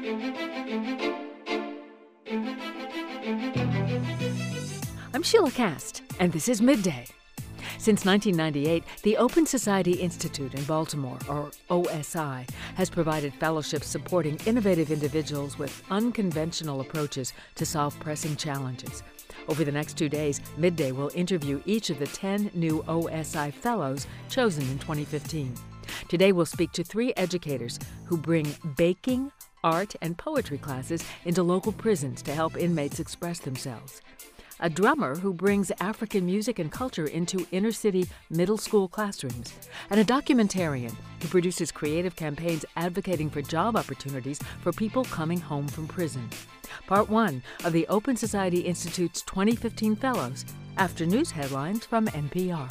I'm Sheila Cast, and this is Midday. Since 1998, the Open Society Institute in Baltimore, or OSI, has provided fellowships supporting innovative individuals with unconventional approaches to solve pressing challenges. Over the next 2 days, Midday will interview each of the 10 new OSI fellows chosen in 2015. Today we'll speak to 3 educators who bring baking, art, and poetry classes into local prisons to help inmates express themselves. A drummer who brings African music and culture into inner-city middle school classrooms, and a documentarian who produces creative campaigns advocating for job opportunities for people coming home from prison. Part 1 of the Open Society Institute's 2015 Fellows, after news headlines from NPR.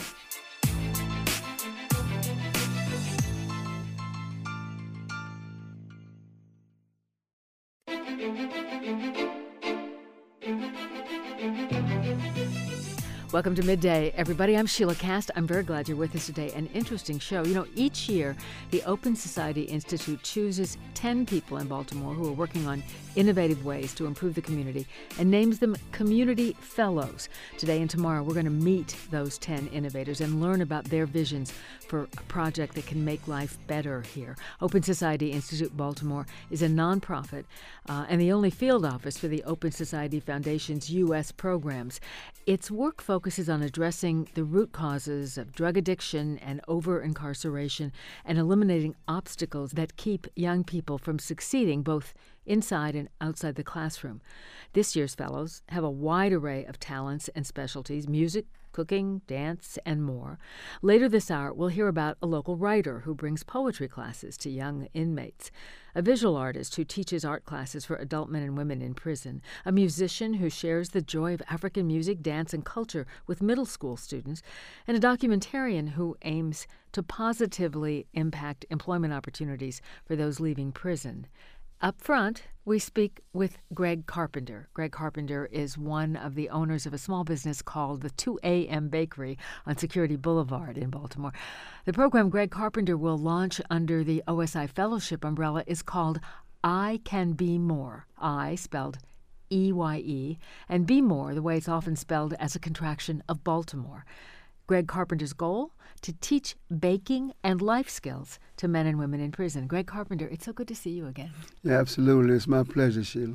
Welcome to Midday, everybody. I'm Sheila Cast. I'm very glad you're with us today. An interesting show. You know, each year, the Open Society Institute chooses 10 people in Baltimore who are working on innovative ways to improve the community and names them Community Fellows. Today and tomorrow, we're going to meet those 10 innovators and learn about their visions for a project that can make life better here. Open Society Institute Baltimore is a nonprofit and the only field office for the Open Society Foundation's U.S. programs. Its work focuses on addressing the root causes of drug addiction and over-incarceration and eliminating obstacles that keep young people from succeeding both inside and outside the classroom. This year's fellows have a wide array of talents and specialties: music, cooking, dance, and more. Later this hour, we'll hear about a local writer who brings poetry classes to young inmates, a visual artist who teaches art classes for adult men and women in prison, a musician who shares the joy of African music, dance, and culture with middle school students, and a documentarian who aims to positively impact employment opportunities for those leaving prison. Up front, we speak with Greg Carpenter. Greg Carpenter is one of the owners of a small business called the 2 a.m. Bakery on Security Boulevard in Baltimore. The program Greg Carpenter will launch under the OSI Fellowship umbrella is called I Can Be More. I spelled E-Y-E, and Be More, the way it's often spelled as a contraction of Baltimore. Greg Carpenter's goal? To teach baking and life skills to men and women in prison. Greg Carpenter, it's so good to see you again. Yeah, absolutely. It's my pleasure, Sheila.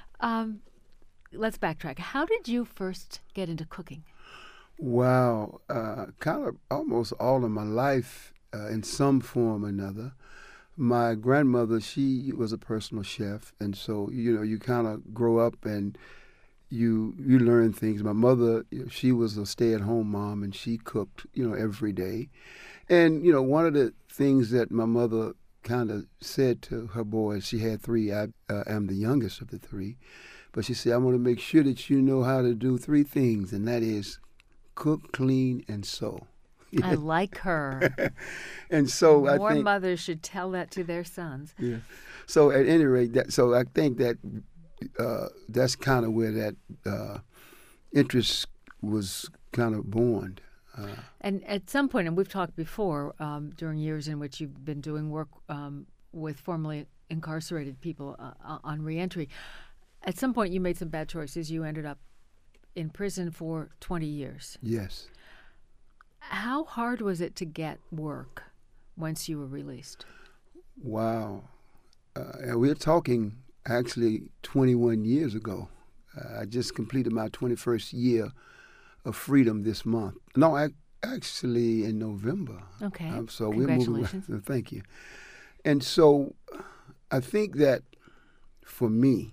Let's backtrack. How did you first get into cooking? Wow. Kind of almost all of my life in some form or another. My grandmother, she was a personal chef, and so, you kind of grow up and you learn things. My mother, she was a stay-at-home mom, and she cooked, every day. And, one of the things that my mother kind of said to her boys, she had 3. I am the youngest of the 3. But she said, I want to make sure that you know how to do 3 things, and that is cook, clean, and sew. I like her. And so More I think mothers should tell that to their sons. Yeah. So at any rate, I think that that's kind of where that interest was kind of born. And at some point, and we've talked before, during years in which you've been doing work with formerly incarcerated people on reentry, at some point you made some bad choices. You ended up in prison for 20 years. Yes. How hard was it to get work once you were released? Wow. And we're talking actually 21 years ago. I just completed my 21st year of freedom this month. No, actually in November. Okay. So congratulations. We're moving. Thank you. And so I think that for me,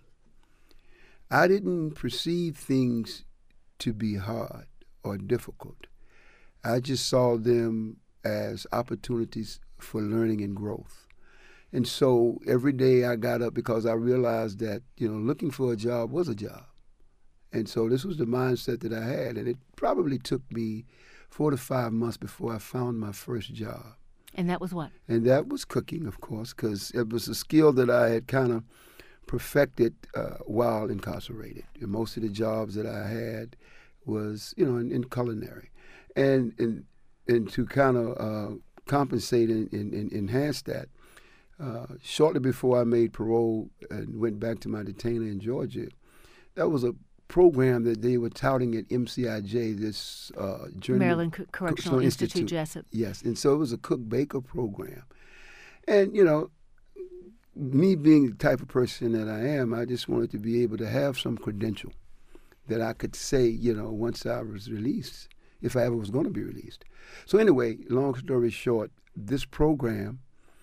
I didn't perceive things to be hard or difficult. I just saw them as opportunities for learning and growth. And so every day I got up because I realized that, looking for a job was a job. And so this was the mindset that I had. And it probably took me 4 to 5 months before I found my first job. And that was what? And that was cooking, of course, because it was a skill that I had kind of perfected while incarcerated. And most of the jobs that I had was, in culinary. And to kind of compensate and enhance that, Shortly before I made parole and went back to my detainer in Georgia, that was a program that they were touting at MCIJ, this Maryland Correctional Institute, Jessup. Yes, and so it was a cook-baker program. And, you know, me being the type of person that I am, I just wanted to be able to have some credential that I could say, you know, once I was released, if I ever was going to be released. So anyway, long story short, this program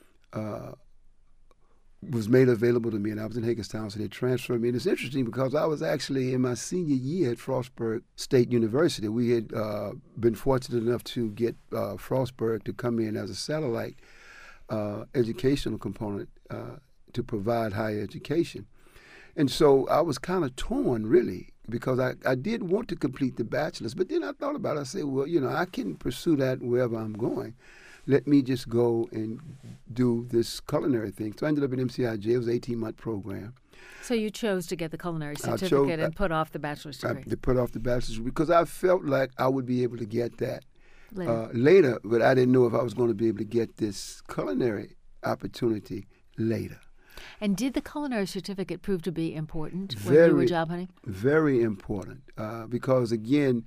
was made available to me, and I was in Hagerstown, so they transferred me. And it's interesting because I was actually in my senior year at Frostburg State University. We had been fortunate enough to get Frostburg to come in as a satellite educational component to provide higher education. And so I was kind of torn, really, because I did want to complete the bachelor's, but then I thought about it. I said, well, you know, I can pursue that wherever I'm going. Let me just go and do this culinary thing. So I ended up at MCIJ. It was an 18-month program. So you chose to get the culinary certificate and put off the bachelor's degree. To put off the bachelor's degree because I felt like I would be able to get that later, but I didn't know if I was going to be able to get this culinary opportunity later. And did the culinary certificate prove to be important when you were job hunting? Very important because, again,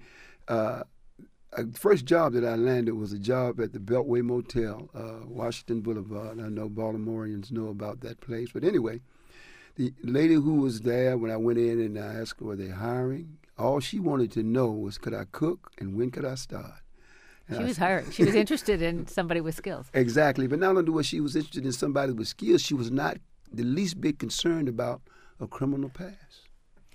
first job that I landed was a job at the Beltway Motel, Washington Boulevard. I know Baltimoreans know about that place. But anyway, the lady who was there when I went in and I asked her, were they hiring? All she wanted to know was, could I cook and when could I start? And she was hiring. She was interested in somebody with skills. Exactly. But not only was she was interested in somebody with skills, she was not the least bit concerned about a criminal past.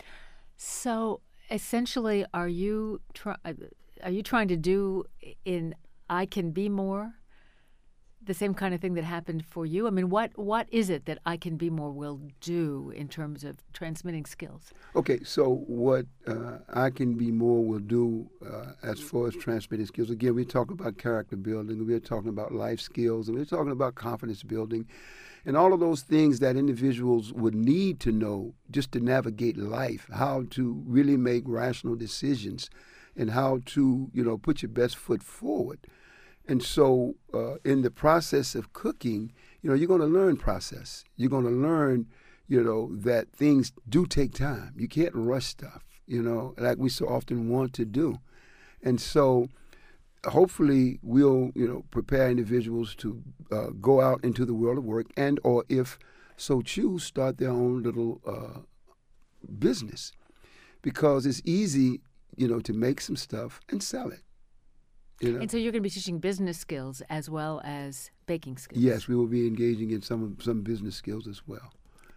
So essentially, are you trying to do in I Can Be More the same kind of thing that happened for you? I mean, what is it that I Can Be More will do in terms of transmitting skills? Okay, so what I Can Be More will do as far as transmitting skills, again, we're talking about character building, we're talking about life skills, and we're talking about confidence building, and all of those things that individuals would need to know just to navigate life, how to really make rational decisions, and how to, you know, put your best foot forward. And so in the process of cooking, you know, you're going to learn process. You're going to learn, you know, that things do take time. You can't rush stuff, you know, like we so often want to do. And so hopefully we'll, you know, prepare individuals to go out into the world of work and or if so choose, start their own little business. Because it's easy, you know, to make some stuff and sell it. You know? And so you're going to be teaching business skills as well as baking skills. Yes, we will be engaging in some business skills as well.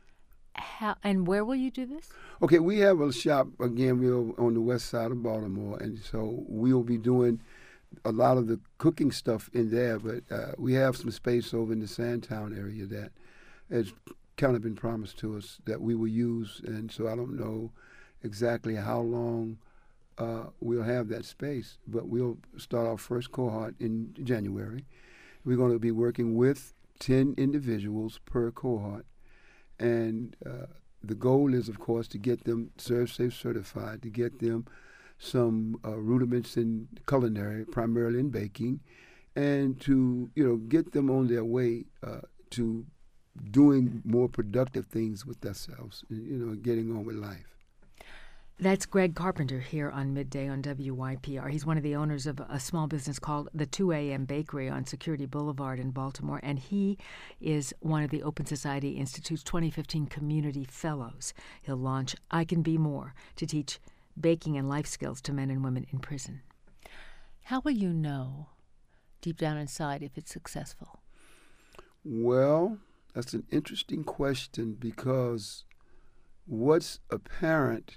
How and where will you do this? Okay, we have a shop, again, we're on the west side of Baltimore, and so we'll be doing a lot of the cooking stuff in there, but we have some space over in the Sandtown area that has kind of been promised to us that we will use, and so I don't know exactly how long we'll have that space, but we'll start our first cohort in January. We're going to be working with 10 individuals per cohort, and the goal is, of course, to get them ServSafe certified, to get them some rudiments in culinary, primarily in baking, and to, you know, get them on their way to doing more productive things with themselves, you know, getting on with life. That's Greg Carpenter here on Midday on WYPR. He's one of the owners of a small business called the 2 a.m. Bakery on Security Boulevard in Baltimore, and he is one of the Open Society Institute's 2015 Community Fellows. He'll launch I Can Be More to teach baking and life skills to men and women in prison. How will you know deep down inside if it's successful? Well, that's an interesting question because what's apparent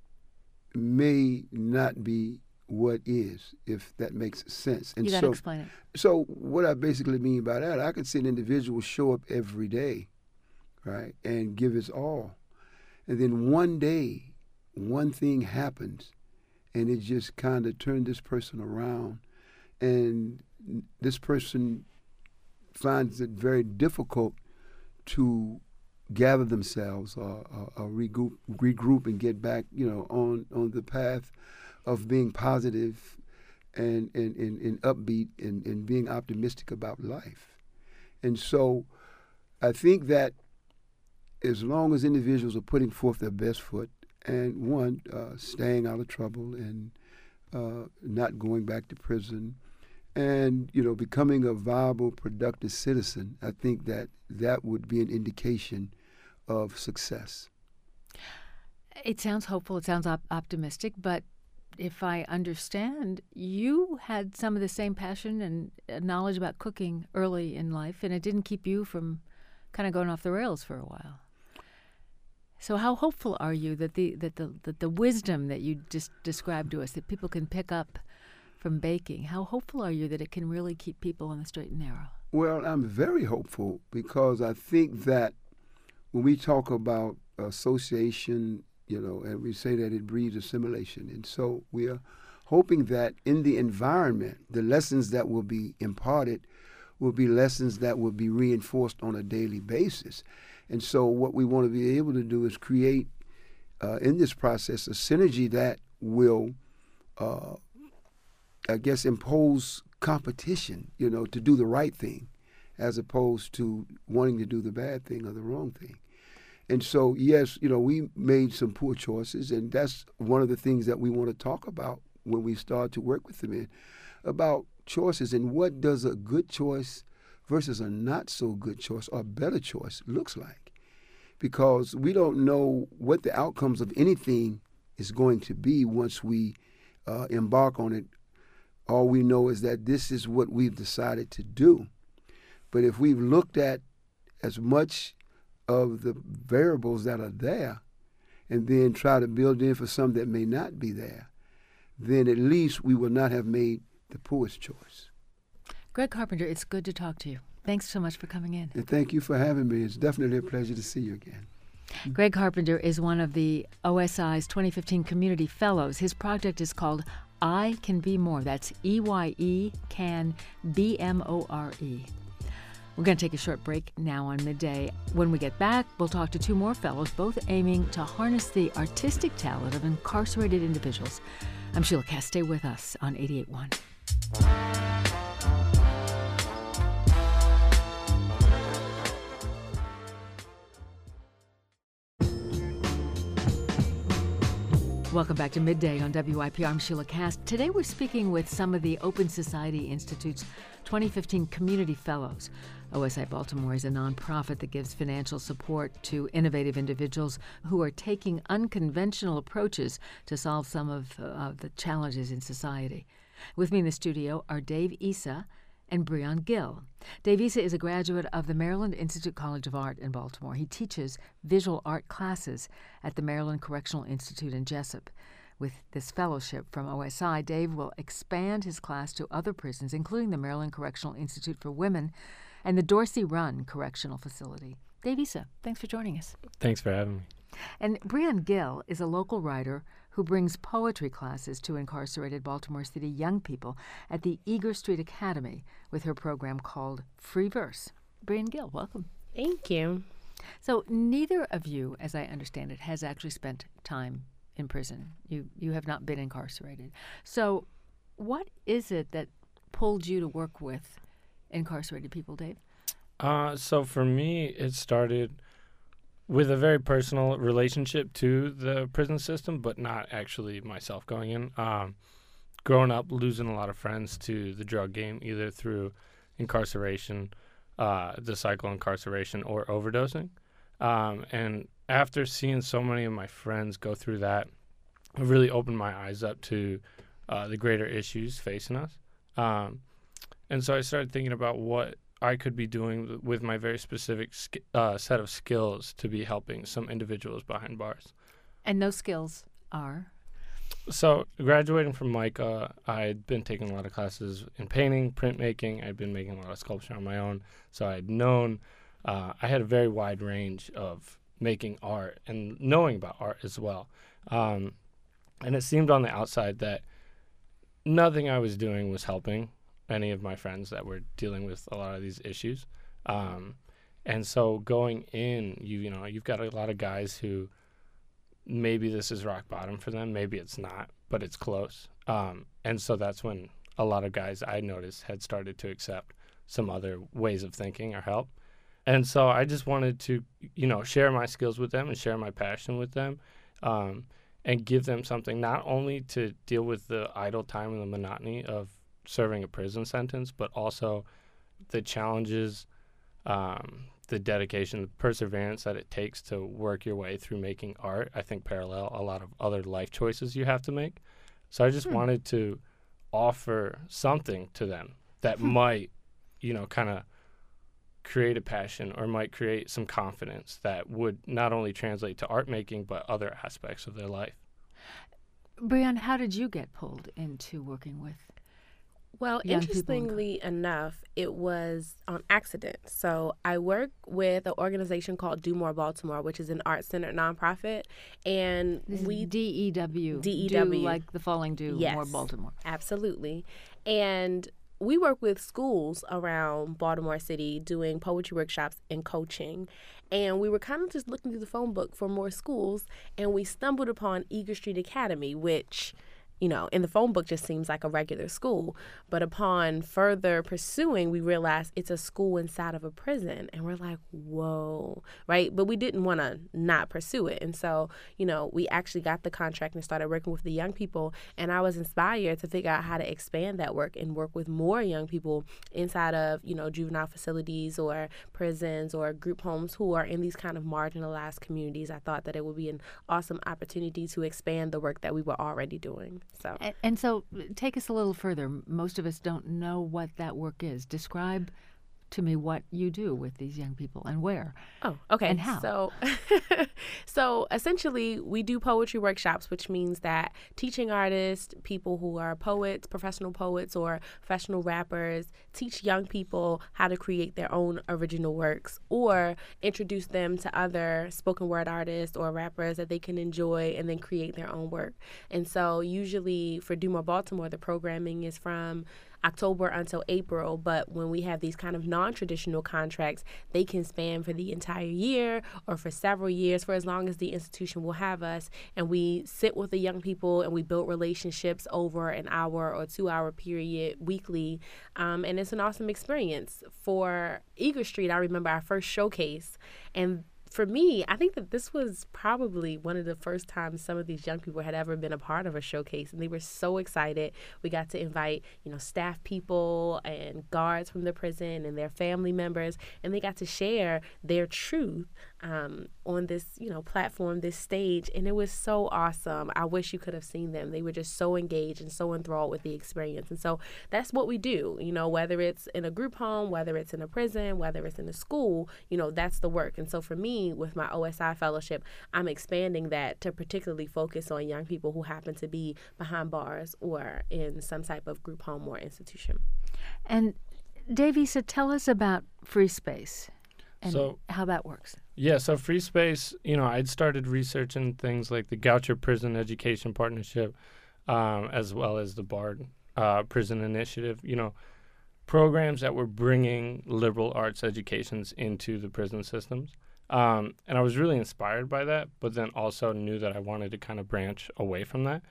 may not be what is, if that makes sense. And you got to explain it. So what I basically mean by that, I could see an individual show up every day, right, and give his all. And then one day, one thing happens, and it just kind of turned this person around. And this person finds it very difficult to gather themselves or regroup and get back, you know, on the path of being positive and upbeat and being optimistic about life. And so I think that as long as individuals are putting forth their best foot and staying out of trouble and not going back to prison and, becoming a viable, productive citizen, I think that would be an indication of success. It sounds hopeful. It sounds optimistic. But if I understand, you had some of the same passion and knowledge about cooking early in life, and it didn't keep you from kind of going off the rails for a while. So how hopeful are you that the wisdom that you just described to us, that people can pick up from baking, how hopeful are you that it can really keep people on the straight and narrow? Well, I'm very hopeful because I think that when we talk about association, and we say that it breeds assimilation. And so we are hoping that in the environment, the lessons that will be imparted will be lessons that will be reinforced on a daily basis. And so what we want to be able to do is create, in this process, a synergy that will, impose competition, to do the right thing as opposed to wanting to do the bad thing or the wrong thing. And so, yes, we made some poor choices, and that's one of the things that we want to talk about when we start to work with the men, about choices and what does a good choice versus a not so good choice or a better choice looks like. Because we don't know what the outcomes of anything is going to be once we embark on it. All we know is that this is what we've decided to do. But if we've looked at as much of the variables that are there and then try to build in for some that may not be there, then at least we will not have made the poorest choice. Greg Carpenter, it's good to talk to you. Thanks so much for coming in. And thank you for having me. It's definitely a pleasure to see you again. Greg Carpenter is one of the OSI's 2015 Community Fellows. His project is called I Can Be More. That's EYE Can BMORE. We're going to take a short break now on Midday. When we get back, we'll talk to two more fellows, both aiming to harness the artistic talent of incarcerated individuals. I'm Sheila Cass. Stay with us on 88.1. Welcome back to Midday on WIPR. I'm Sheila Cass. Today we're speaking with some of the Open Society Institute's 2015 Community Fellows. OSI Baltimore is a nonprofit that gives financial support to innovative individuals who are taking unconventional approaches to solve some of the challenges in society. With me in the studio are Dave Issa and Breon Gill. Dave Issa is a graduate of the Maryland Institute College of Art in Baltimore. He teaches visual art classes at the Maryland Correctional Institute in Jessup. With this fellowship from OSI, Dave will expand his class to other prisons, including the Maryland Correctional Institute for Women and the Dorsey Run Correctional Facility. Dave Issa, thanks for joining us. Thanks for having me. And Breon Gill is a local writer who brings poetry classes to incarcerated Baltimore City young people at the Eager Street Academy with her program called Free Verse. Breon Gill, welcome. Thank you. So neither of you, as I understand it, has actually spent time in prison. You have not been incarcerated. So what is it that pulled you to work with incarcerated people, Dave? So for me, it started with a very personal relationship to the prison system, but not actually myself going in. Growing up, losing a lot of friends to the drug game, either through incarceration, the cycle of incarceration, or overdosing. And after seeing so many of my friends go through that, it really opened my eyes up to the greater issues facing us. And so I started thinking about what I could be doing with my very specific set of skills to be helping some individuals behind bars. And those skills are? So graduating from Micah, I'd been taking a lot of classes in painting, printmaking. I'd been making a lot of sculpture on my own. So I'd known, I had a very wide range of making art and knowing about art as well. And it seemed on the outside that nothing I was doing was helping any of my friends that were dealing with a lot of these issues. And so going in, you've got a lot of guys who maybe this is rock bottom for them, maybe it's not, but it's close. And so that's when a lot of guys I noticed had started to accept some other ways of thinking or help. And so I just wanted to, share my skills with them and share my passion with them, and give them something not only to deal with the idle time and the monotony of serving a prison sentence, but also the challenges, the dedication, the perseverance that it takes to work your way through making art. I think parallel a lot of other life choices you have to make. So I just wanted to offer something to them that might, kind of create a passion or might create some confidence that would not only translate to art making, but other aspects of their life. Breon, how did you get pulled into working with Well, young people? interestingly enough, it was on accident. So I work with an organization called Do More Baltimore, which is an art-centered nonprofit, and This is we DEW. DEW. Dew, like the falling dew, Yes. more Baltimore. Absolutely. And we work with schools around Baltimore City doing poetry workshops and coaching. And we were kind of just looking through the phone book for more schools, and we stumbled upon Eager Street Academy, which, in the phone book just seems like a regular school. But upon further pursuing, we realized it's a school inside of a prison. And we're like, whoa, right? But we didn't want to not pursue it. And so, we actually got the contract and started working with the young people. And I was inspired to figure out how to expand that work and work with more young people inside of, juvenile facilities or prisons or group homes who are in these kind of marginalized communities. I thought that it would be an awesome opportunity to expand the work that we were already doing. So. And so take us a little further. Most of us don't know what that work is. Describe to me what you do with these young people and where. Oh, okay. And how? So essentially, we do poetry workshops, which means that teaching artists, people who are poets, professional poets, or professional rappers, teach young people how to create their own original works or introduce them to other spoken word artists or rappers that they can enjoy and then create their own work. And so usually for Do More Baltimore, the programming is from October until April, but when we have these kind of non-traditional contracts, they can span for the entire year or for several years, for as long as the institution will have us. And we sit with the young people and we build relationships over an hour or 2 hour period weekly. And it's an awesome experience. For Eager Street, I remember our first showcase, and for me, I think that this was probably one of the first times some of these young people had ever been a part of a showcase, and they were so excited. We got to invite, staff people and guards from the prison and their family members, and they got to share their truth on this, platform, this stage, and it was so awesome. I wish you could have seen them. They were just so engaged and so enthralled with the experience. And so that's what we do, whether it's in a group home, whether it's in a prison, whether it's in a school, that's the work. And so for me, with my OSI fellowship, I'm expanding that to particularly focus on young people who happen to be behind bars or in some type of group home or institution. And Davey, so tell us about Free Space and how that works. Yeah, so Free Space, I'd started researching things like the Goucher Prison Education Partnership, as well as the BARD Prison Initiative, programs that were bringing liberal arts educations into the prison systems. And I was really inspired by that, but then also knew that I wanted to kind of branch away from that.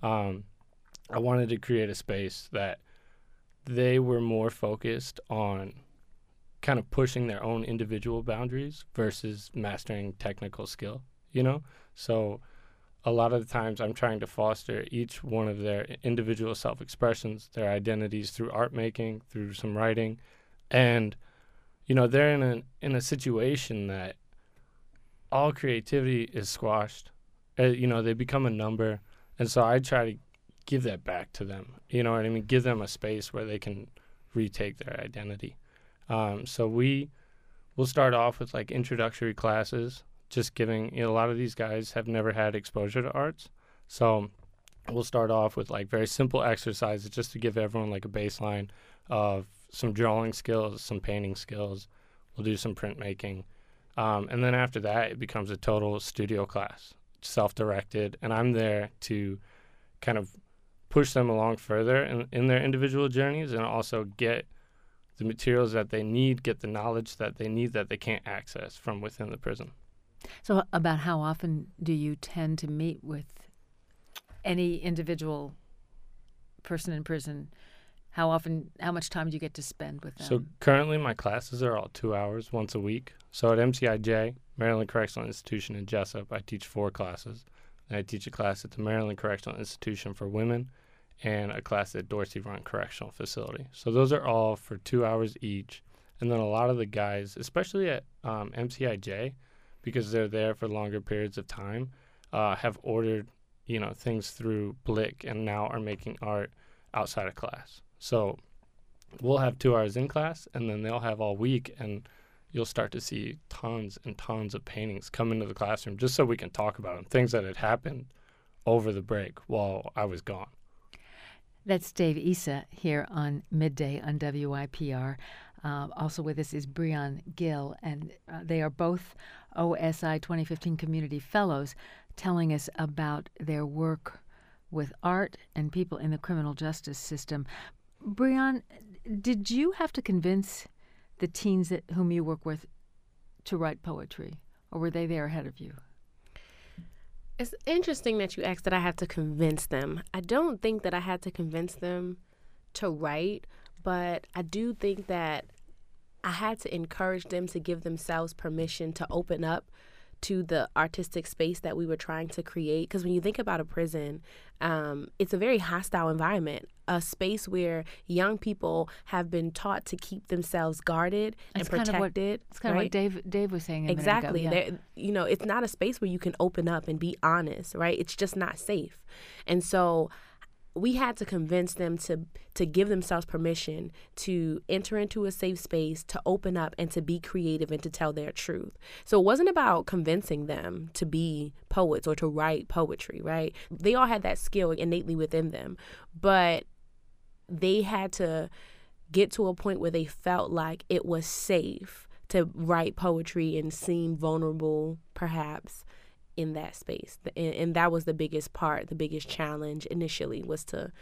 I wanted to create a space that they were more focused on kind of pushing their own individual boundaries versus mastering technical skill, So a lot of the times I'm trying to foster each one of their individual self-expressions, their identities through art making, through some writing. And, they're in a situation that all creativity is squashed. They become a number. And so I try to give that back to them. You know what I mean? Give them a space where they can retake their identity. So we'll start off with like introductory classes, just giving, a lot of these guys have never had exposure to arts. So we'll start off with like very simple exercises just to give everyone like a baseline of some drawing skills, some painting skills. We'll do some printmaking. And then after that, it becomes a total studio class, self-directed. And I'm there to kind of push them along further in their individual journeys and also get the materials that they need, get the knowledge that they need that they can't access from within the prison. So about how often do you tend to meet with any individual person in prison How much time do you get to spend with them? So currently my classes are all 2 hours once a week. So at MCIJ, Maryland Correctional Institution in Jessup, I teach 4 classes. And I teach a class at the Maryland Correctional Institution for Women and a class at Dorsey Run Correctional Facility. So those are all for 2 hours each. And then a lot of the guys, especially at MCIJ, because they're there for longer periods of time, have ordered, things through Blick and now are making art outside of class. So we'll have 2 hours in class, and then they'll have all week, and you'll start to see tons and tons of paintings come into the classroom just so we can talk about them, things that had happened over the break while I was gone. That's Dave Issa here on Midday on WIPR. Also with us is Breon Gill, and they are both OSI 2015 Community Fellows telling us about their work with art and people in the criminal justice system. Breon, did you have to convince the teens whom you work with to write poetry, or were they there ahead of you? It's interesting that you asked that I had to convince them. I don't think that I had to convince them to write, but I do think that I had to encourage them to give themselves permission to open up to the artistic space that we were trying to create. Because when you think about a prison, it's a very hostile environment, a space where young people have been taught to keep themselves guarded and protected. It's kind of what Dave was saying a minute ago. Exactly. It's not a space where you can open up and be honest, right? It's just not safe. And so we had to convince them to give themselves permission to enter into a safe space, to open up and to be creative and to tell their truth. So it wasn't about convincing them to be poets or to write poetry, right? They all had that skill innately within them, but they had to get to a point where they felt like it was safe to write poetry and seem vulnerable, perhaps, in that space. And that was the biggest part, the biggest challenge initially, was to,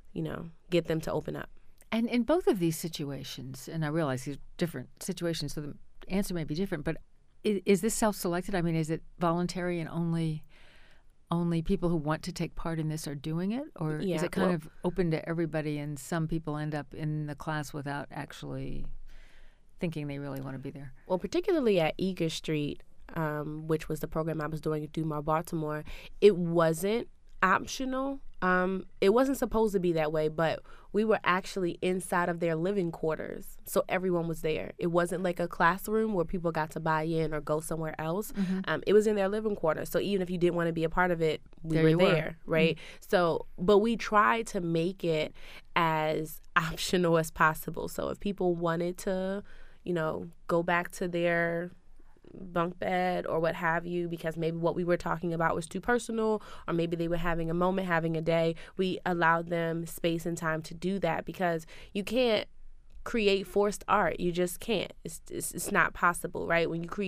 get them to open up. And in both of these situations, and I realize these are different situations, so the answer may be different, but is this self-selected? I mean, is it voluntary and only people who want to take part in this are doing it? Or is it kind of open to everybody and some people end up in the class without actually thinking they really want to be there? Well, particularly at Eager Street, which was the program I was doing at Dumar Baltimore, it wasn't optional. It wasn't supposed to be that way, but we were actually inside of their living quarters, so everyone was there. It wasn't like a classroom where people got to buy in or go somewhere else. Mm-hmm. It was in their living quarters, so even if you didn't want to be a part of it, we were there, right? Mm-hmm. So, but we tried to make it as optional as possible. So if people wanted to, go back to their bunk bed or what have you, because maybe what we were talking about was too personal, or maybe they were having a moment, having a day, we allowed them space and time to do that, because you can't create forced art. You just can't. It's not possible, right?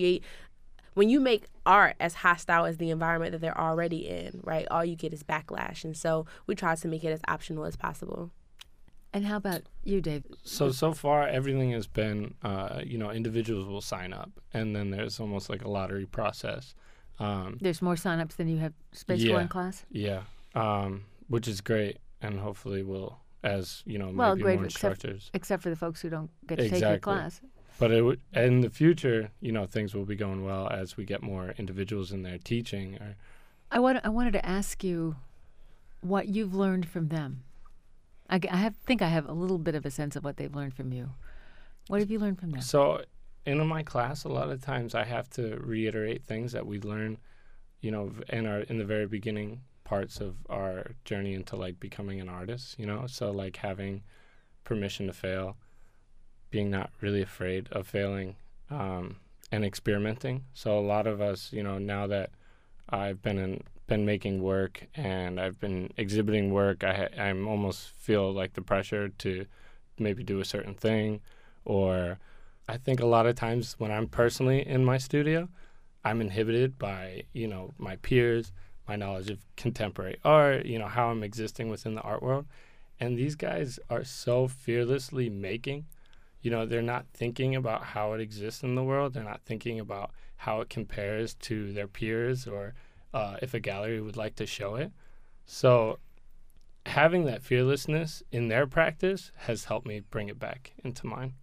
When you make art as hostile as the environment that they're already in, right, all you get is backlash. And so we try to make it as optional as possible. And how about you, Dave? So far, everything has been, individuals will sign up, and then there's almost like a lottery process. There's more sign-ups than you have space for in class? Yeah, which is great, and hopefully will, as, maybe great, more instructors. Except for the folks who don't get to take your class. But in the future, things will be going well as we get more individuals in there teaching. I wanted to ask you what you've learned from them. I think I have a little bit of a sense of what they've learned from you. What have you learned from them? So in my class, a lot of times I have to reiterate things that we learn, in the very beginning parts of our journey into like becoming an artist, So like having permission to fail, being not really afraid of failing, and experimenting. So a lot of us, now that I've been making work and I've been exhibiting work, I'm almost feel like the pressure to maybe do a certain thing. Or I think a lot of times when I'm personally in my studio, I'm inhibited by, my peers, my knowledge of contemporary art, how I'm existing within the art world. And these guys are so fearlessly making, they're not thinking about how it exists in the world. They're not thinking about how it compares to their peers or if a gallery would like to show it. So having that fearlessness in their practice has helped me bring it back into mine.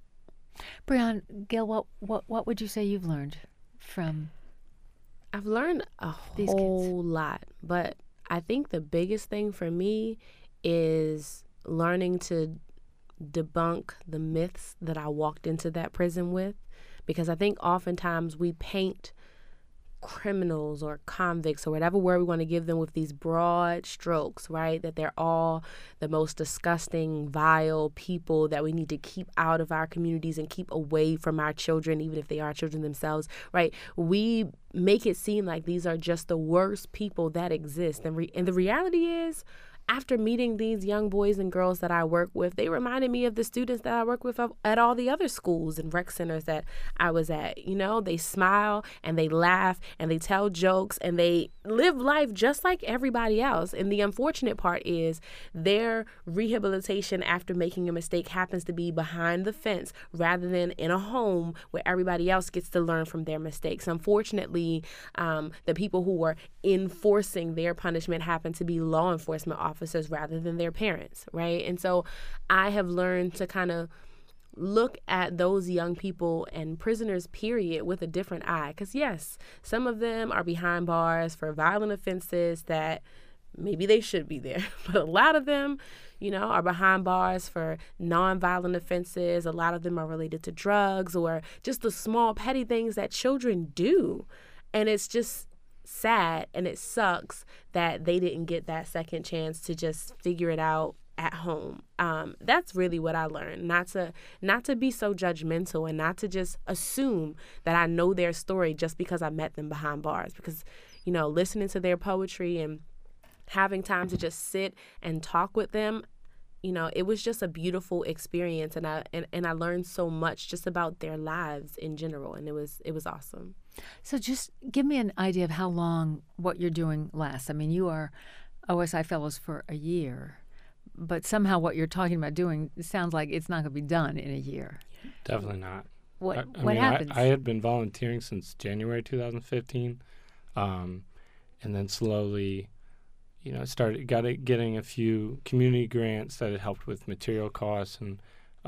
Breon, Gil, what would you say you've learned from I've learned a these whole lot, but I think the biggest thing for me is learning to debunk the myths that I walked into that prison with, because I think oftentimes we paint criminals or convicts or whatever word we want to give them with these broad strokes, right? That they're all the most disgusting, vile people that we need to keep out of our communities and keep away from our children, even if they are children themselves, right? We make it seem like these are just the worst people that exist. And the reality is, after meeting these young boys and girls that I work with, they reminded me of the students that I work with at all the other schools and rec centers that I was at. You know, they smile and they laugh and they tell jokes and they live life just like everybody else. And the unfortunate part is their rehabilitation after making a mistake happens to be behind the fence rather than in a home where everybody else gets to learn from their mistakes. Unfortunately, the people who were enforcing their punishment happen to be law enforcement officers rather than their parents, right? And so I have learned to kind of look at those young people and prisoners, period, with a different eye. Because yes, some of them are behind bars for violent offenses that maybe they should be there. But a lot of them, you know, are behind bars for nonviolent offenses. A lot of them are related to drugs or just the small petty things that children do. And it's just sad, and it sucks that they didn't get that second chance to just figure it out at home. That's really what I learned, not to be so judgmental and not to just assume that I know their story just because I met them behind bars. Because, you know, listening to their poetry and having time to just sit and talk with them, you know, it was just a beautiful experience, and I learned so much just about their lives in general, and it was awesome. So just give me an idea of how long what you're doing lasts. I mean, you are OSI Fellows for a year, but somehow what you're talking about doing sounds like it's not going to be done in a year. Definitely not. What happens? happens? I had been volunteering since January 2015, and then slowly, you know, getting a few community grants that had helped with material costs. And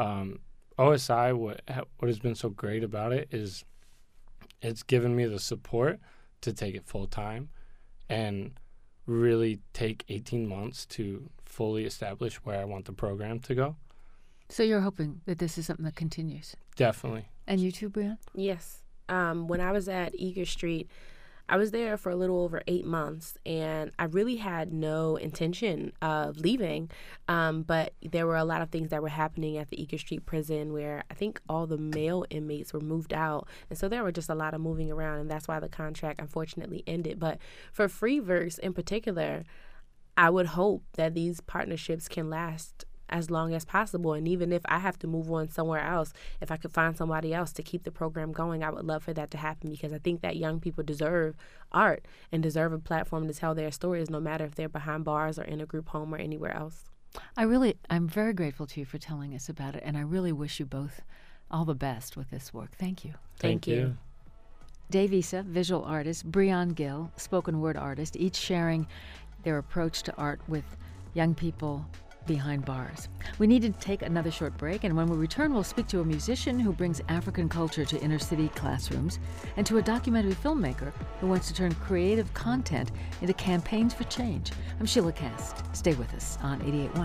OSI, what has been so great about it is it's given me the support to take it full time and really take 18 months to fully establish where I want the program to go. So you're hoping that this is something that continues? Definitely. And you too, Breon? Yes. When I was at Eager Street, I was there for a little over 8 months, and I really had no intention of leaving, but there were a lot of things that were happening at the Eager Street prison where I think all the male inmates were moved out, and so there were just a lot of moving around, and that's why the contract unfortunately ended. But for Freeverse in particular, I would hope that these partnerships can last as long as possible. And even if I have to move on somewhere else, if I could find somebody else to keep the program going, I would love for that to happen, because I think that young people deserve art and deserve a platform to tell their stories, no matter if they're behind bars or in a group home or anywhere else. I'm very grateful to you for telling us about it, and I really wish you both all the best with this work. Thank you. Thank you. Dave Issa, visual artist, Breon Gill, spoken word artist, each sharing their approach to art with young people behind bars. We need to take another short break, and when we return, we'll speak to a musician who brings African culture to inner city classrooms and to a documentary filmmaker who wants to turn creative content into campaigns for change. I'm Sheila Cast. Stay with us on 88.1.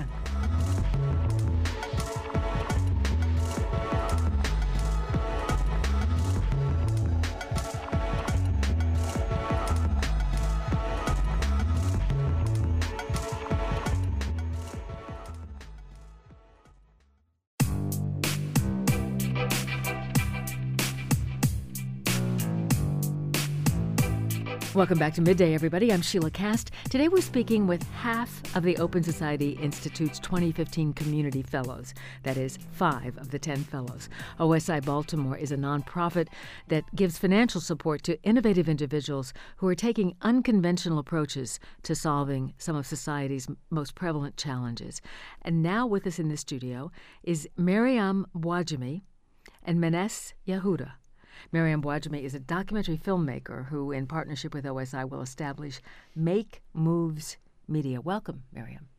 Welcome back to Midday, everybody. I'm Sheila Cast. Today we're speaking with half of the Open Society Institute's 2015 Community Fellows. That is, 5 of the 10 fellows. OSI Baltimore is a nonprofit that gives financial support to innovative individuals who are taking unconventional approaches to solving some of society's most prevalent challenges. And now with us in the studio is Mariam Bouajemi and Menes Yahuda. Mariam Bouajemi is a documentary filmmaker who, in partnership with OSI, will establish Make Moves Media. Welcome, Mariam.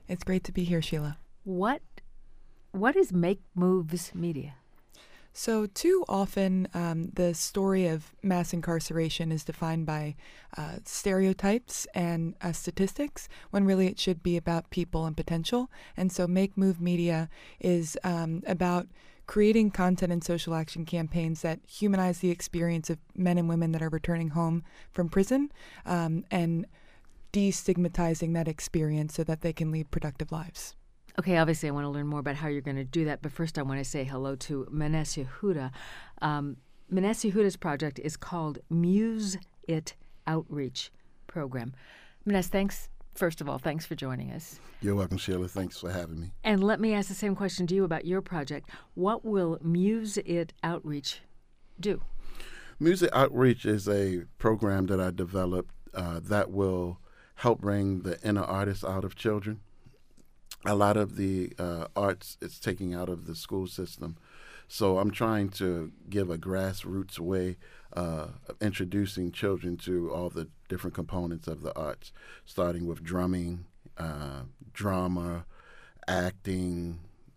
It's great to be here, Sheila. What is Make Moves Media? So too often the story of mass incarceration is defined by stereotypes and statistics, when really it should be about people and potential. And so Make Move Media is about creating content and social action campaigns that humanize the experience of men and women that are returning home from prison, and destigmatizing that experience so that they can lead productive lives. Okay, obviously I want to learn more about how you're going to do that, but first I want to say hello to Manes Yehuda. Manes Yehuda's project is called Muse It Outreach Program. Manes, first of all, thanks for joining us. You're welcome, Sheila. Thanks for having me. And let me ask the same question to you about your project. What will Muse It Outreach do? Muse It Outreach is a program that I developed that will help bring the inner artist out of children. A lot of the arts is taking out of the school system. So I'm trying to give a grassroots way of introducing children to all the different components of the arts, starting with drumming, drama, acting,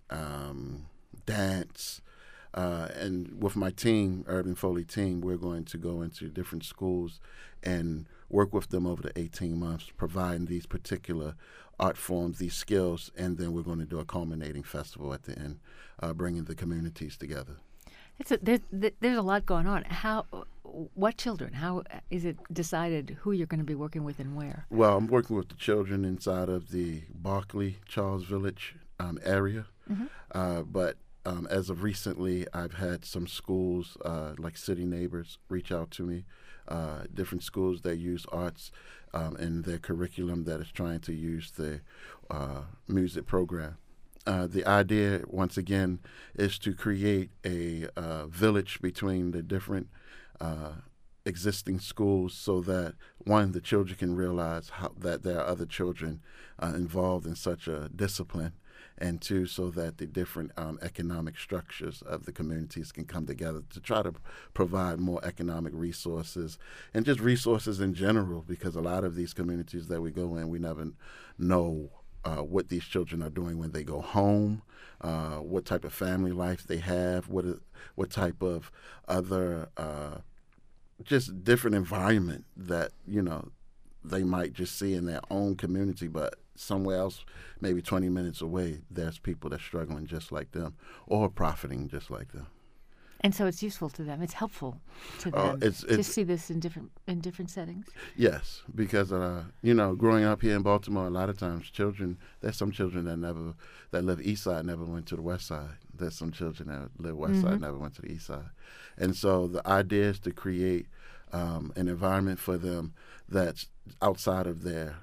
dance. And with my team, Urban Foley team, we're going to go into different schools and work with them over the 18 months, providing these particular art forms, these skills, and then we're going to do a culminating festival at the end, bringing the communities together. There's a lot going on. What children? How is it decided who you're going to be working with and where? Well, I'm working with the children inside of the Barkley, Charles Village area, but as of recently, I've had some schools like City Neighbors reach out to me, different schools that use arts in their curriculum that is trying to use the music program. The idea, once again, is to create a village between the different existing schools so that, one, the children can realize that there are other children involved in such a discipline, and two, so that the different economic structures of the communities can come together to try to provide more economic resources and just resources in general, because a lot of these communities that we go in, we never know what these children are doing when they go home, what type of family life they have, what type of other just different environment that, they might just see in their own community, but somewhere else, maybe 20 minutes away, there's people that's struggling just like them or profiting just like them. And so it's useful to them. It's helpful to them to see this in different settings. Yes, because growing up here in Baltimore, a lot of times there's some children that live east side never went to the west side. There's some children that live west side never went to the east side. And so the idea is to create an environment for them that's outside of their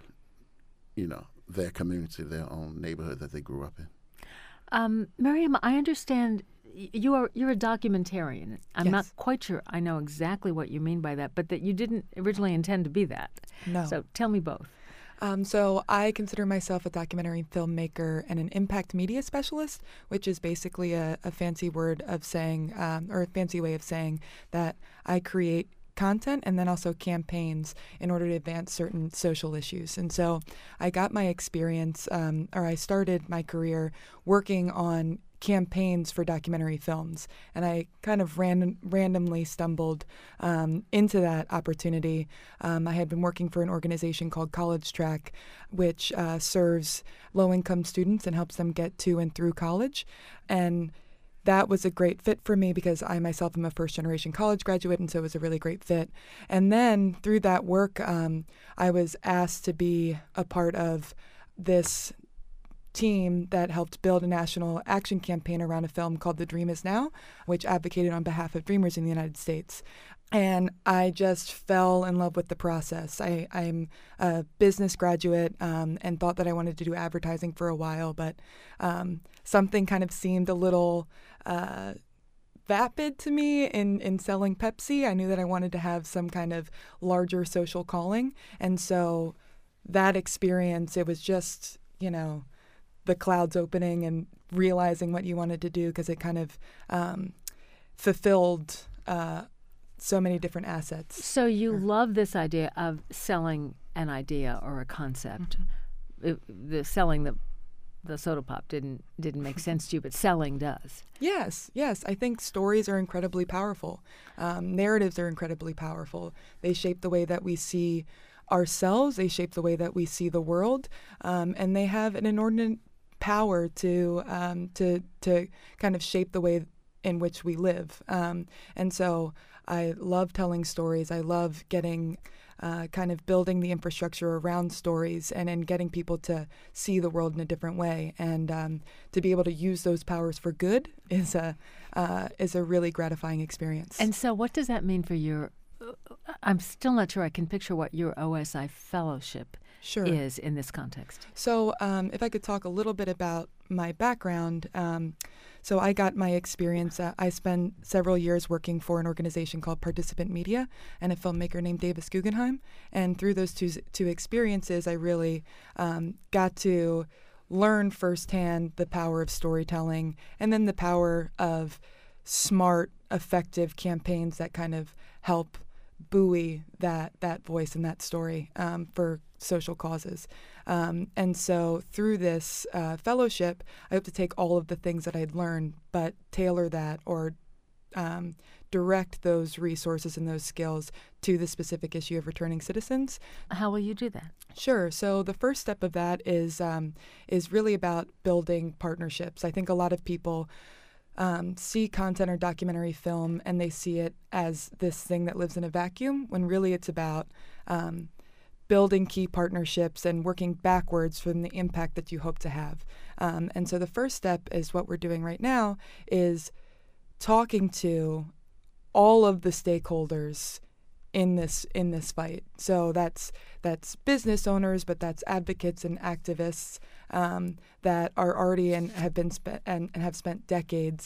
community, their own neighborhood that they grew up in. Miriam, I understand you're a documentarian. I'm Yes. not quite sure I know exactly what you mean by that, but that you didn't originally intend to be that. No. So tell me both. So I consider myself a documentary filmmaker and an impact media specialist, which is basically a fancy word of saying, or a fancy way of saying that I create content and then also campaigns in order to advance certain social issues. And so I got my experience, or I started my career working on campaigns for documentary films. And I kind of randomly stumbled into that opportunity. I had been working for an organization called College Track, which serves low-income students and helps them get to and through college. And that was a great fit for me because I myself am a first-generation college graduate, and so it was a really great fit. And then through that work, I was asked to be a part of this team that helped build a national action campaign around a film called The Dream Is Now, which advocated on behalf of dreamers in the United States. And I just fell in love with the process. I'm a business graduate and thought that I wanted to do advertising for a while, but something kind of seemed a little vapid to me in selling Pepsi. I knew that I wanted to have some kind of larger social calling. And so that experience, it was just, the clouds opening and realizing what you wanted to do, because it kind of fulfilled so many different assets. So you love this idea of selling an idea or a concept, selling the soda pop didn't make sense to you, but selling does. Yes. I think stories are incredibly powerful. Narratives are incredibly powerful. They shape the way that we see ourselves. They shape the way that we see the world, and they have an inordinate power to kind of shape the way in which we live. And so I love telling stories. I love getting kind of building the infrastructure around stories and getting people to see the world in a different way. And to be able to use those powers for good is a really gratifying experience. And so what does that mean for your, I'm still not sure I can picture what your OSI fellowship is in this context. So if I could talk a little bit about my background. So I got my experience. I spent several years working for an organization called Participant Media and a filmmaker named Davis Guggenheim. And through those two experiences, I really got to learn firsthand the power of storytelling and then the power of smart, effective campaigns that kind of help buoy that voice and that story for social causes. And so through this fellowship, I hope to take all of the things that I'd learned, but tailor that or direct those resources and those skills to the specific issue of returning citizens. How will you do that? Sure. So the first step of that is really about building partnerships. I think a lot of people see content or documentary film and they see it as this thing that lives in a vacuum, when really it's about building key partnerships and working backwards from the impact that you hope to have. And so the first step is what we're doing right now is talking to all of the stakeholders in this fight. So that's business owners, but that's advocates and activists that are already and have been have spent decades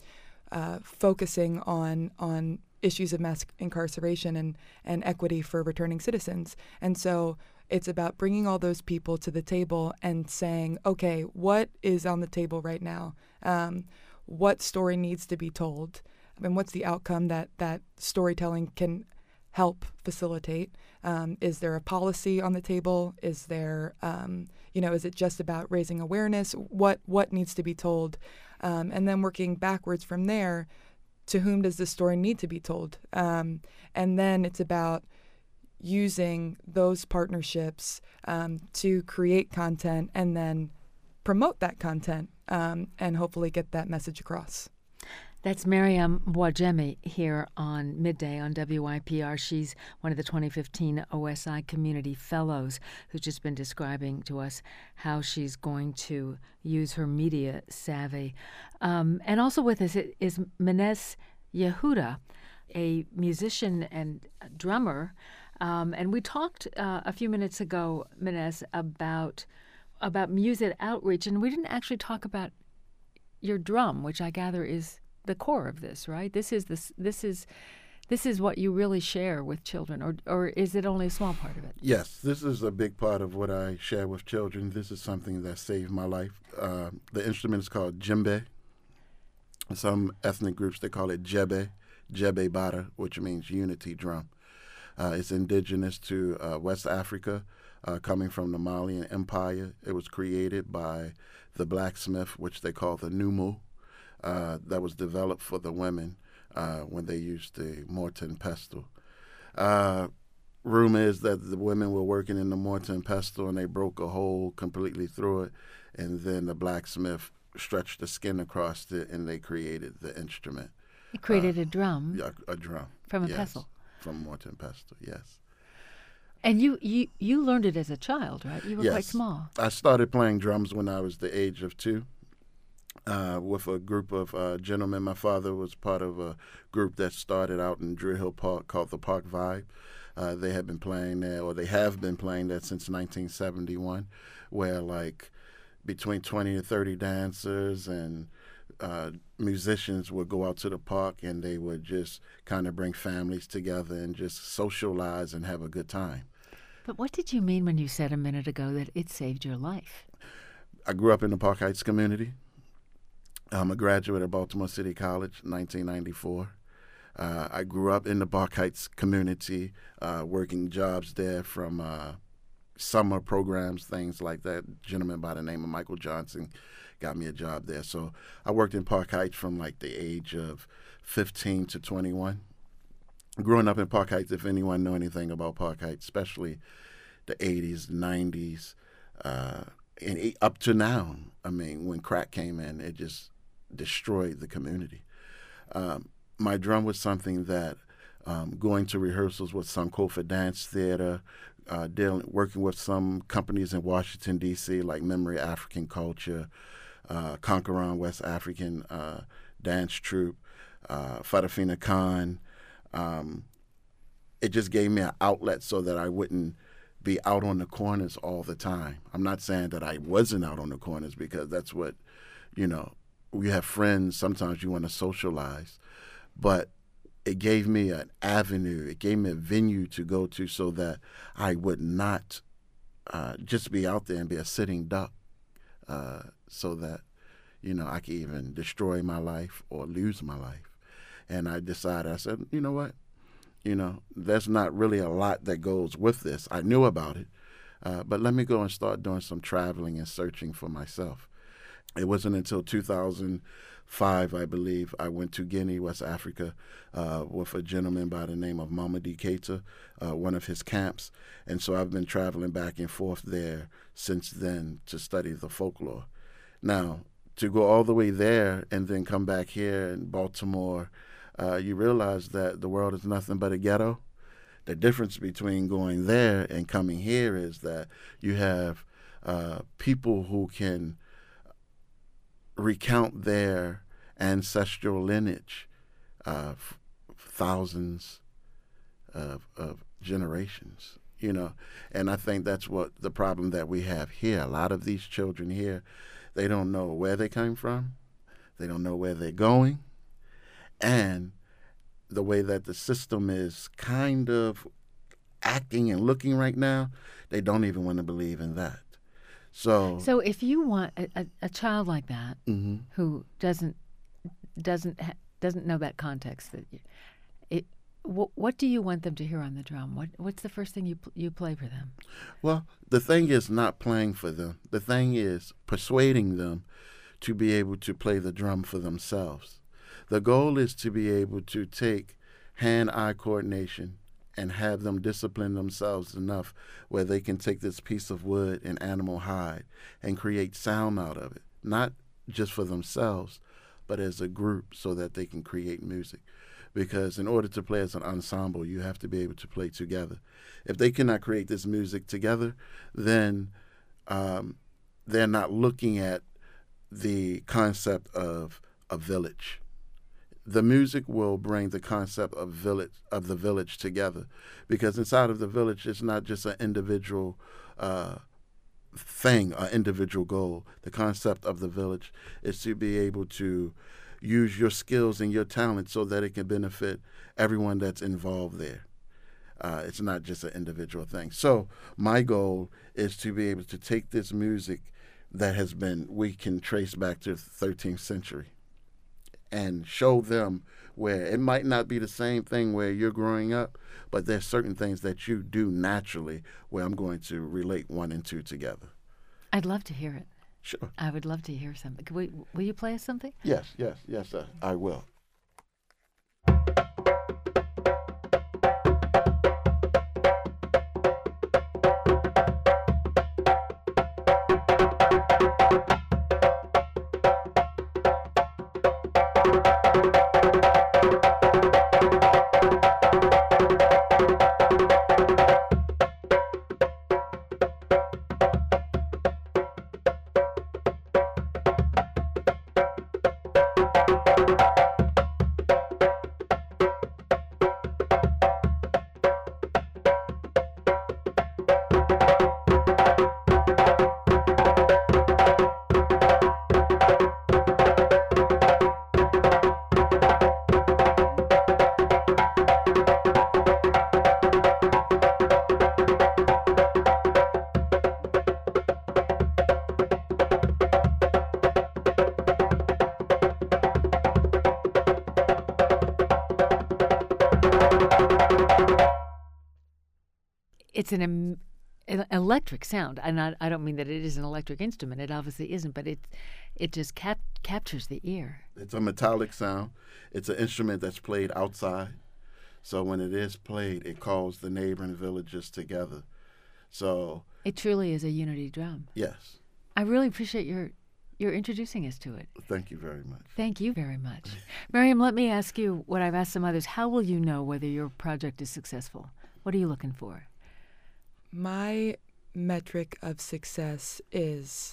focusing on issues of mass incarceration and equity for returning citizens. And so it's about bringing all those people to the table and saying, okay, what is on the table right now? What story needs to be told? And what's the outcome that storytelling can help facilitate? Is there a policy on the table? Is there, is it just about raising awareness? What needs to be told? And then working backwards from there, to whom does this story need to be told? And then it's about using those partnerships to create content and then promote that content and hopefully get that message across. That's Maryam Bouajemi here on Midday on WYPR. She's one of the 2015 OSI Community Fellows who's just been describing to us how she's going to use her media savvy. And also with us is Minez Yehuda, a musician and drummer. And we talked a few minutes ago, Minez, about music outreach, and we didn't actually talk about your drum, which I gather is the core of this, right? This is what you really share with children, or is it only a small part of it? Yes, this is a big part of what I share with children. This is something that saved my life. The instrument is called djembe. Some ethnic groups, they call it jebe bata, which means unity drum. It's indigenous to West Africa, coming from the Malian Empire. It was created by the blacksmith, which they call the numu. That was developed for the women when they used the mortar and pestle. Rumor is that the women were working in the mortar and pestle and they broke a hole completely through it, and then the blacksmith stretched the skin across it and they created the instrument. You created a drum? Yeah, a drum. From a pestle? From mortar and pestle, yes. And you learned it as a child, right? You were quite small. I started playing drums when I was the age of 2. With a group of gentlemen. My father was part of a group that started out in Druid Hill Park called the Park Vibe. They have been playing there, or they have been playing there since 1971, where like between 20 to 30 dancers and musicians would go out to the park and they would just kind of bring families together and just socialize and have a good time. But what did you mean when you said a minute ago that it saved your life? I grew up in the Park Heights community. I'm a graduate of Baltimore City College, 1994. I grew up in the Park Heights community, working jobs there from summer programs, things like that. A gentleman by the name of Michael Johnson got me a job there. So I worked in Park Heights from like the age of 15 to 21. Growing up in Park Heights, if anyone know anything about Park Heights, especially the 80s, 90s, and up to now, I mean, when crack came in, it just destroyed the community. My drum was something that going to rehearsals with Sankofa Dance Theater, working with some companies in Washington, D.C., like Memory African Culture, Conquerant West African Dance Troupe, Farafina Khan. It just gave me an outlet so that I wouldn't be out on the corners all the time. I'm not saying that I wasn't out on the corners, because that's what, we have friends, sometimes you want to socialize, but it gave me an avenue, it gave me a venue to go to so that I would not just be out there and be a sitting duck, so that, I could even destroy my life or lose my life. And I decided, I said, you know what? There's not really a lot that goes with this. I knew about it, but let me go and start doing some traveling and searching for myself. It wasn't until 2005, I believe, I went to Guinea, West Africa, with a gentleman by the name of Mamadi Keita, one of his camps. And so I've been traveling back and forth there since then to study the folklore. Now, to go all the way there and then come back here in Baltimore, you realize that the world is nothing but a ghetto. The difference between going there and coming here is that you have people who can recount their ancestral lineage of thousands of generations, And I think that's what the problem that we have here. A lot of these children here, they don't know where they came from. They don't know where they're going. And the way that the system is kind of acting and looking right now, they don't even want to believe in that. So if you want a child like that, mm-hmm. who doesn't know that context, what do you want them to hear on the drum? What's the first thing you play for them? Well, the thing is not playing for them. The thing is persuading them to be able to play the drum for themselves. The goal is to be able to take hand-eye coordination and have them discipline themselves enough where they can take this piece of wood and animal hide and create sound out of it, not just for themselves, but as a group so that they can create music. Because in order to play as an ensemble, you have to be able to play together. If they cannot create this music together, then they're not looking at the concept of a village. The music will bring the concept of the village together, because inside of the village, it's not just an individual thing, an individual goal. The concept of the village is to be able to use your skills and your talent so that it can benefit everyone that's involved there. It's not just an individual thing. So my goal is to be able to take this music that we can trace back to the 13th century and show them where it might not be the same thing where you're growing up, but there's certain things that you do naturally where I'm going to relate 1 and 2 together. I'd love to hear it. Sure. I would love to hear something. Will you play us something? Yes, I will. electric sound. And I don't mean that it is an electric instrument. It obviously isn't, but it just captures the ear. It's a metallic sound. It's an instrument that's played outside. So when it is played, it calls the neighboring villages together. So it truly is a unity drum. Yes. I really appreciate your introducing us to it. Thank you very much. Thank you very much. Miriam, let me ask you what I've asked some others. How will you know whether your project is successful? What are you looking for? My metric of success is,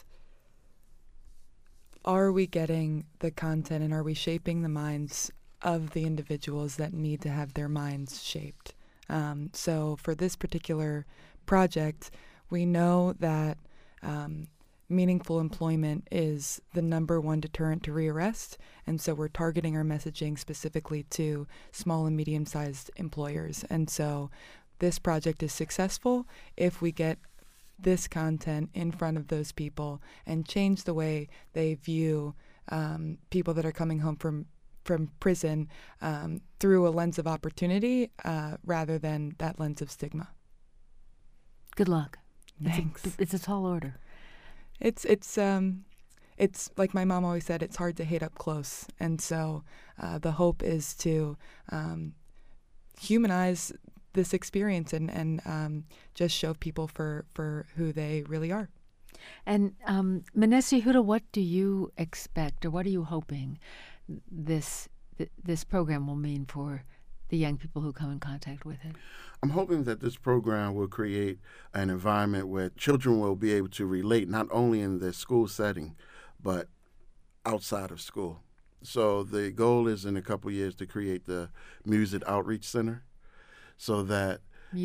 are we getting the content and are we shaping the minds of the individuals that need to have their minds shaped? So for this particular project, we know that meaningful employment is the number one deterrent to rearrest, and so we're targeting our messaging specifically to small and medium-sized employers. And so this project is successful if we get this content in front of those people and change the way they view people that are coming home from prison through a lens of opportunity rather than that lens of stigma. Good luck. Thanks. It's a tall order. It's like my mom always said, it's hard to hate up close. And so the hope is to humanize this experience and just show people for who they really are. And Manasseh Yehuda, what do you expect, or what are you hoping this program will mean for the young people who come in contact with it? I'm hoping that this program will create an environment where children will be able to relate not only in their school setting, but outside of school. So the goal is in a couple years to create the Music Outreach Center, so that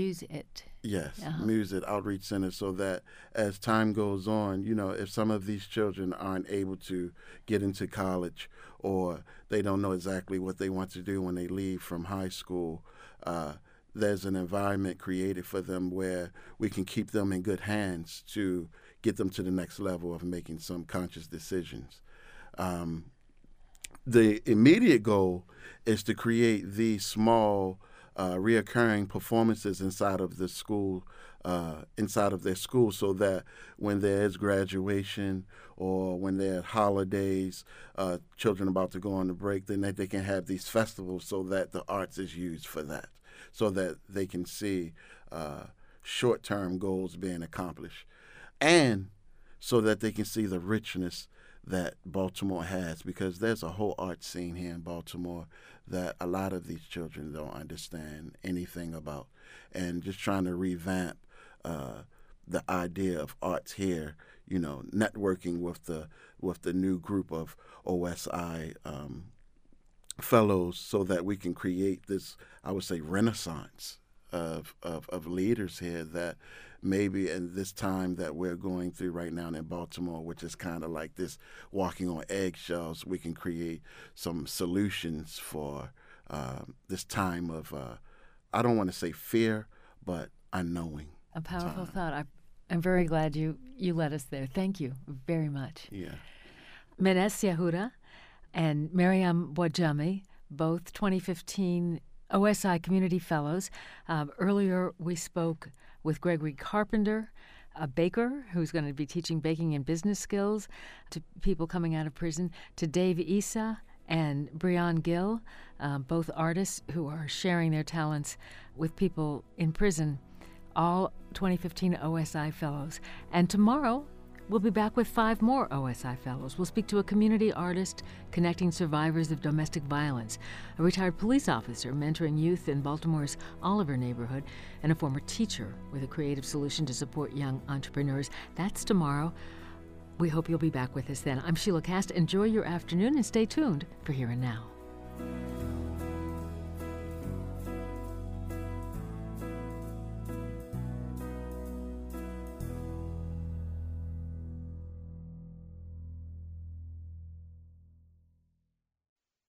Music Outreach Center, so that as time goes on, if some of these children aren't able to get into college or they don't know exactly what they want to do when they leave from high school, there's an environment created for them where we can keep them in good hands to get them to the next level of making some conscious decisions. The immediate goal is to create these small reoccurring performances inside of the school, inside of their school, so that when there is graduation or when there are holidays, children about to go on the break, then they can have these festivals so that the arts is used for that, so that they can see short-term goals being accomplished, and so that they can see the richness that Baltimore has, because there's a whole art scene here in Baltimore that a lot of these children don't understand anything about. And just trying to revamp the idea of arts here, networking with the new group of OSI fellows, so that we can create this, I would say, renaissance of leaders here, that maybe in this time that we're going through right now in Baltimore, which is kind of like this walking on eggshells, we can create some solutions for this time of, I don't want to say fear, but unknowing. A powerful thought. I'm very glad you led us there. Thank you very much. Yeah. Manasseh Yehuda and Miriam Bojami, both 2015 OSI Community Fellows. Earlier we spoke with Gregory Carpenter, a baker who's going to be teaching baking and business skills to people coming out of prison, to Dave Issa and Breon Gill, both artists who are sharing their talents with people in prison, all 2015 OSI Fellows. And tomorrow, we'll be back with 5 more OSI Fellows. We'll speak to a community artist connecting survivors of domestic violence, a retired police officer mentoring youth in Baltimore's Oliver neighborhood, and a former teacher with a creative solution to support young entrepreneurs. That's tomorrow. We hope you'll be back with us then. I'm Sheila Cast. Enjoy your afternoon and stay tuned for Here and Now.